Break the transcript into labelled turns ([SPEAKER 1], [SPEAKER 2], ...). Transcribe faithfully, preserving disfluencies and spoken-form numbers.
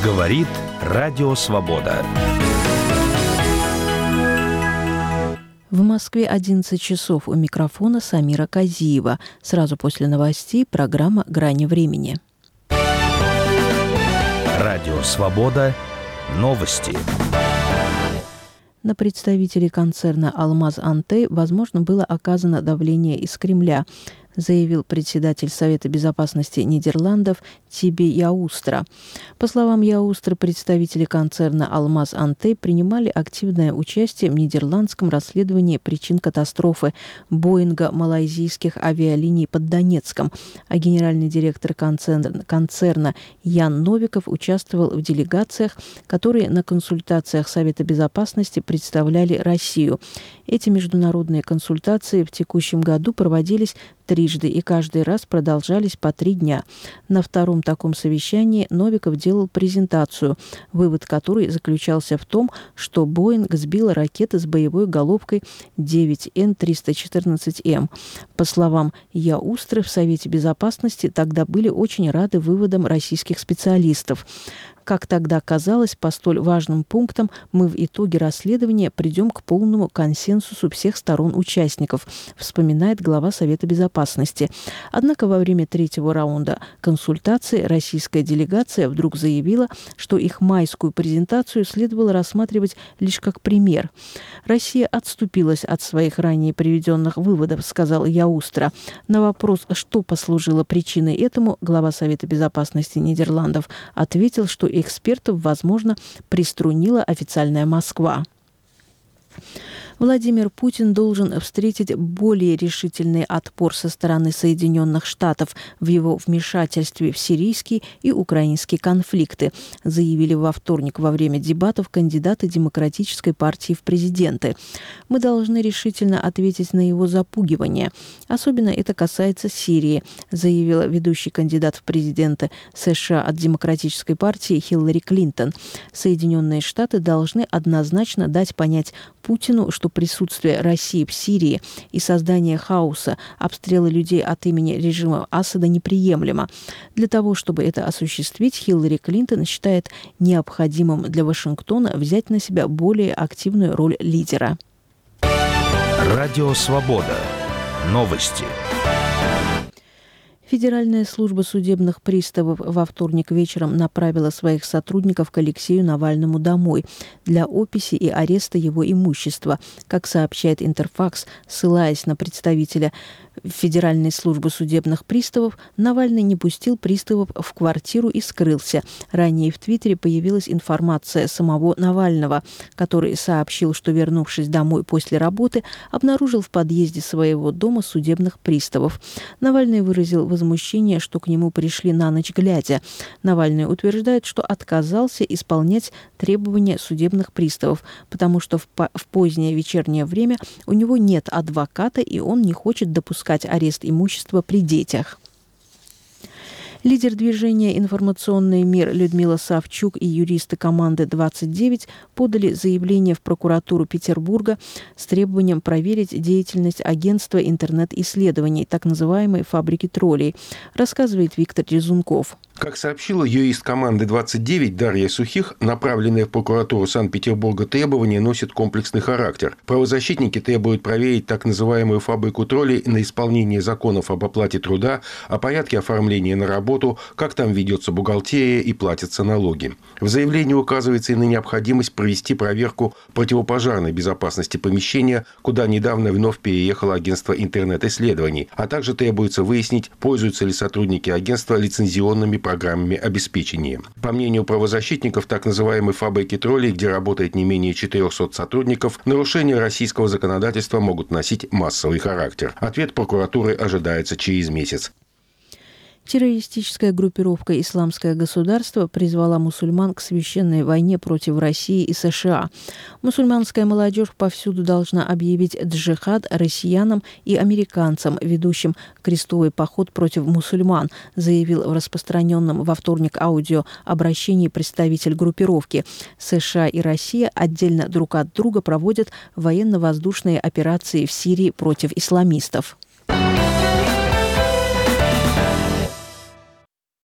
[SPEAKER 1] Говорит Радио Свобода.
[SPEAKER 2] В Москве одиннадцать часов. У микрофона Самира Казиева. Сразу после новостей программа «Грани времени».
[SPEAKER 1] Радио Свобода. Новости.
[SPEAKER 2] На представителей концерна «Алмаз Антей», возможно, было оказано давление из Кремля, заявил председатель Совета безопасности Нидерландов Тиби Яустра. По словам Яустра, представители концерна «Алмаз Антей» принимали активное участие в нидерландском расследовании причин катастрофы Боинга малайзийских авиалиний под Донецком, а генеральный директор концерна, концерна Ян Новиков участвовал в делегациях, которые на консультациях Совета безопасности представляли Россию. Эти международные консультации в текущем году проводились трижды и каждый раз продолжались по три дня. На втором таком совещании Новиков делал презентацию, вывод которой заключался в том, что Боинг сбила ракеты с боевой головкой девять эн триста четырнадцать эм. По словам Яустры, в Совете безопасности тогда были очень рады выводам российских специалистов. Как тогда казалось, по столь важным пунктам мы в итоге расследования придем к полному консенсусу всех сторон участников, вспоминает глава Совета безопасности. Однако во время третьего раунда консультаций российская делегация вдруг заявила, что их майскую презентацию следовало рассматривать лишь как пример. Россия отступилась от своих ранее приведенных выводов, сказал Яустра. На вопрос, что послужило причиной этому, глава Совета безопасности Нидерландов ответил, что экспертов, возможно, приструнила официальная Москва. Владимир Путин должен встретить более решительный отпор со стороны Соединенных Штатов в его вмешательстве в сирийские и украинские конфликты, заявили во вторник во время дебатов кандидаты Демократической партии в президенты. Мы должны решительно ответить на его запугивание. Особенно это касается Сирии, заявила ведущий кандидат в президенты США от Демократической партии Хиллари Клинтон. Соединенные Штаты должны однозначно дать понять Путину, что присутствие России в Сирии и создание хаоса, обстрелы людей от имени режима Асада неприемлемо. Для того, чтобы это осуществить, Хиллари Клинтон считает необходимым для Вашингтона взять на себя более активную роль лидера.
[SPEAKER 1] Радио Свобода. Новости.
[SPEAKER 2] Федеральная служба судебных приставов во вторник вечером направила своих сотрудников к Алексею Навальному домой для описи и ареста его имущества. Как сообщает Интерфакс, ссылаясь на представителя Федеральной службы судебных приставов, Навальный не пустил приставов в квартиру и скрылся. Ранее в Твиттере появилась информация самого Навального, который сообщил, что, вернувшись домой после работы, обнаружил в подъезде своего дома судебных приставов. Навальный выразил возмущение, что к нему пришли на ночь глядя. Навальный утверждает, что отказался исполнять требования судебных приставов, потому что в, по- в позднее вечернее время у него нет адвоката, и он не хочет допускать арест имущества при детях. Лидер движения «Информационный мир» Людмила Савчук и юристы команды двадцать девять подали заявление в прокуратуру Петербурга с требованием проверить деятельность агентства интернет-исследований, так называемой «Фабрики троллей», рассказывает Виктор Резунков.
[SPEAKER 3] Как сообщила юрист команды двадцать девять Дарья Сухих, направленные в прокуратуру Санкт-Петербурга требования носят комплексный характер. Правозащитники требуют проверить так называемую фабрику троллей на исполнение законов об оплате труда, о порядке оформления на работу, как там ведется бухгалтерия и платятся налоги. В заявлении указывается и на необходимость провести проверку противопожарной безопасности помещения, куда недавно вновь переехало агентство интернет-исследований, а также требуется выяснить, пользуются ли сотрудники агентства лицензионными программами обеспечения. По мнению правозащитников, так называемой фабрики троллей, где работает не менее четырехсот сотрудников, нарушения российского законодательства могут носить массовый характер. Ответ прокуратуры ожидается через месяц.
[SPEAKER 2] Террористическая группировка «Исламское государство» призвала мусульман к священной войне против России и США. Мусульманская молодежь повсюду должна объявить джихад россиянам и американцам, ведущим крестовый поход против мусульман, заявил в распространенном во вторник аудиообращении представитель группировки. США и Россия отдельно друг от друга проводят военно-воздушные операции в Сирии против исламистов.